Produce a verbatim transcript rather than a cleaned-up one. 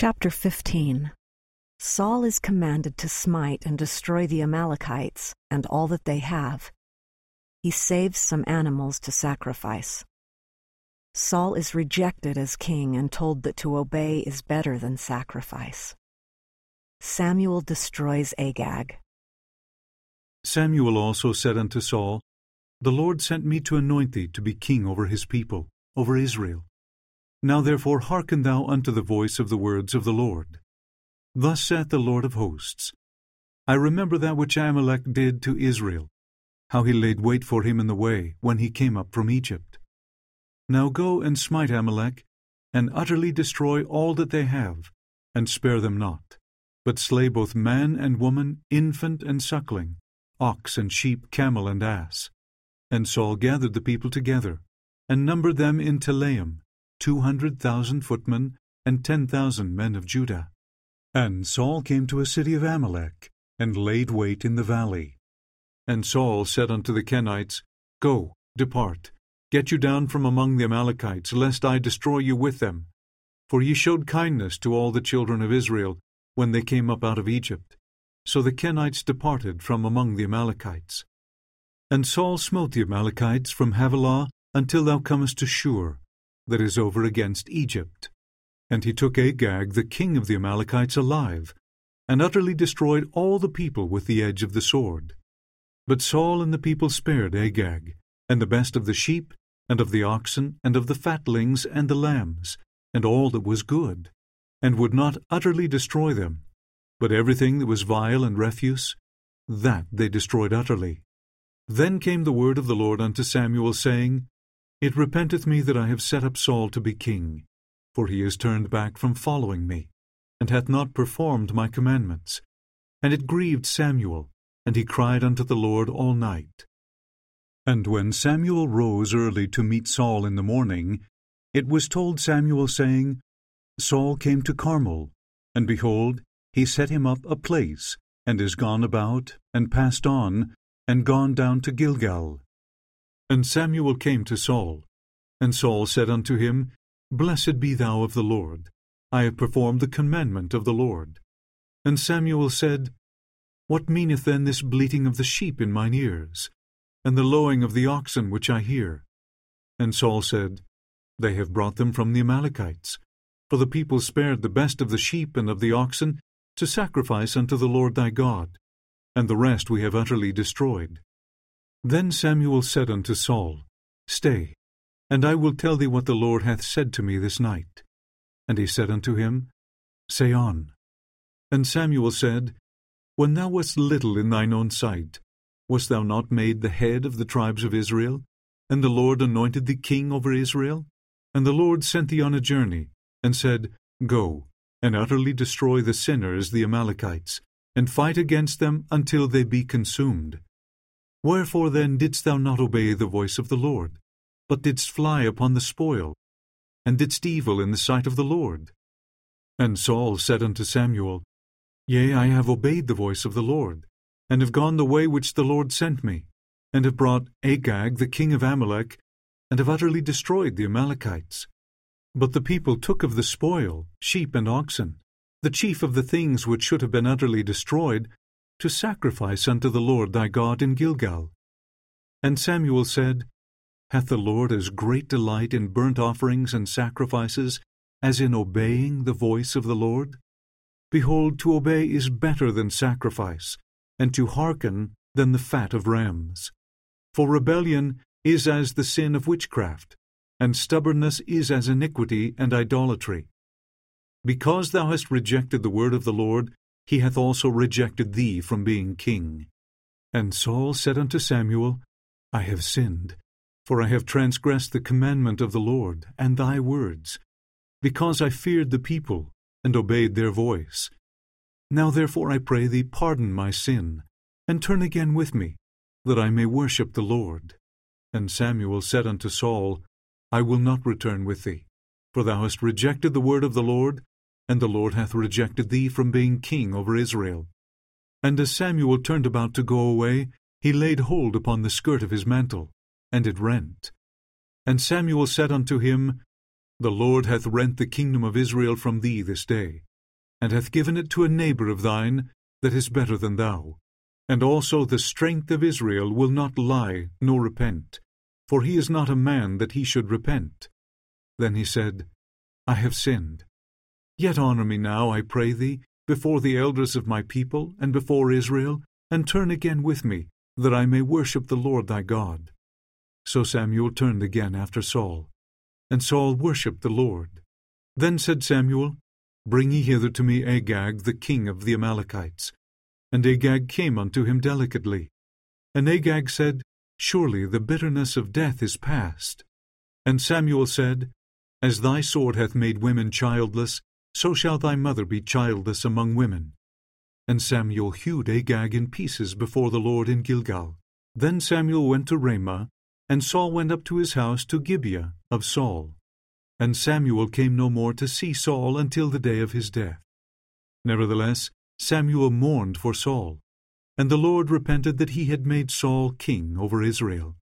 Chapter fifteen. Saul is commanded to smite and destroy the Amalekites and all that they have. He saves some animals to sacrifice. Saul is rejected as king and told that to obey is better than sacrifice. Samuel destroys Agag. Samuel also said unto Saul, The Lord sent me to anoint thee to be king over his people, over Israel. Now therefore hearken thou unto the voice of the words of the Lord. Thus saith the Lord of hosts, I remember that which Amalek did to Israel, how he laid wait for him in the way when he came up from Egypt. Now go and smite Amalek, and utterly destroy all that they have, and spare them not, but slay both man and woman, infant and suckling, ox and sheep, camel and ass. And Saul gathered the people together, and numbered them in Telaim, two hundred thousand footmen, and ten thousand men of Judah. And Saul came to a city of Amalek, and laid wait in the valley. And Saul said unto the Kenites, Go, depart, get you down from among the Amalekites, lest I destroy you with them. For ye showed kindness to all the children of Israel, when they came up out of Egypt. So the Kenites departed from among the Amalekites. And Saul smote the Amalekites from Havilah until thou comest to Shur, that is over against Egypt. And he took Agag, the king of the Amalekites, alive, and utterly destroyed all the people with the edge of the sword. But Saul and the people spared Agag, and the best of the sheep, and of the oxen, and of the fatlings, and the lambs, and all that was good, and would not utterly destroy them. But everything that was vile and refuse, that they destroyed utterly. Then came the word of the Lord unto Samuel, saying, It repenteth me that I have set up Saul to be king, for he is turned back from following me, and hath not performed my commandments. And it grieved Samuel, and he cried unto the Lord all night. And when Samuel rose early to meet Saul in the morning, it was told Samuel, saying, Saul came to Carmel, and behold, he set him up a place, and is gone about, and passed on, and gone down to Gilgal. And Samuel came to Saul, and Saul said unto him, Blessed be thou of the Lord, I have performed the commandment of the Lord. And Samuel said, What meaneth then this bleating of the sheep in mine ears, and the lowing of the oxen which I hear? And Saul said, They have brought them from the Amalekites, for the people spared the best of the sheep and of the oxen to sacrifice unto the Lord thy God, and the rest we have utterly destroyed. Then Samuel said unto Saul, Stay, and I will tell thee what the Lord hath said to me this night. And he said unto him, Say on. And Samuel said, When thou wast little in thine own sight, wast thou not made the head of the tribes of Israel? And the Lord anointed thee king over Israel? And the Lord sent thee on a journey, and said, Go, and utterly destroy the sinners, the Amalekites, and fight against them until they be consumed. Wherefore then didst thou not obey the voice of the Lord, but didst fly upon the spoil, and didst evil in the sight of the Lord? And Saul said unto Samuel, Yea, I have obeyed the voice of the Lord, and have gone the way which the Lord sent me, and have brought Agag the king of Amalek, and have utterly destroyed the Amalekites. But the people took of the spoil, sheep and oxen, the chief of the things which should have been utterly destroyed, to sacrifice unto the Lord thy God in Gilgal. And Samuel said, Hath the Lord as great delight in burnt offerings and sacrifices as in obeying the voice of the Lord? Behold, to obey is better than sacrifice, and to hearken than the fat of rams. For rebellion is as the sin of witchcraft, and stubbornness is as iniquity and idolatry. Because thou hast rejected the word of the Lord, he hath also rejected thee from being king. And Saul said unto Samuel, I have sinned, for I have transgressed the commandment of the Lord and thy words, because I feared the people, and obeyed their voice. Now therefore I pray thee, pardon my sin, and turn again with me, that I may worship the Lord. And Samuel said unto Saul, I will not return with thee, for thou hast rejected the word of the Lord, and the Lord hath rejected thee from being king over Israel. And as Samuel turned about to go away, he laid hold upon the skirt of his mantle, and it rent. And Samuel said unto him, The Lord hath rent the kingdom of Israel from thee this day, and hath given it to a neighbor of thine that is better than thou. And also the strength of Israel will not lie nor repent, for he is not a man that he should repent. Then he said, I have sinned. Yet honor me now, I pray thee, before the elders of my people, and before Israel, and turn again with me, that I may worship the Lord thy God. So Samuel turned again after Saul, and Saul worshipped the Lord. Then said Samuel, Bring ye hither to me Agag, the king of the Amalekites. And Agag came unto him delicately. And Agag said, Surely the bitterness of death is past. And Samuel said, As thy sword hath made women childless, so shall thy mother be childless among women. And Samuel hewed Agag in pieces before the Lord in Gilgal. Then Samuel went to Ramah, and Saul went up to his house to Gibeah of Saul. And Samuel came no more to see Saul until the day of his death. Nevertheless, Samuel mourned for Saul, and the Lord repented that he had made Saul king over Israel.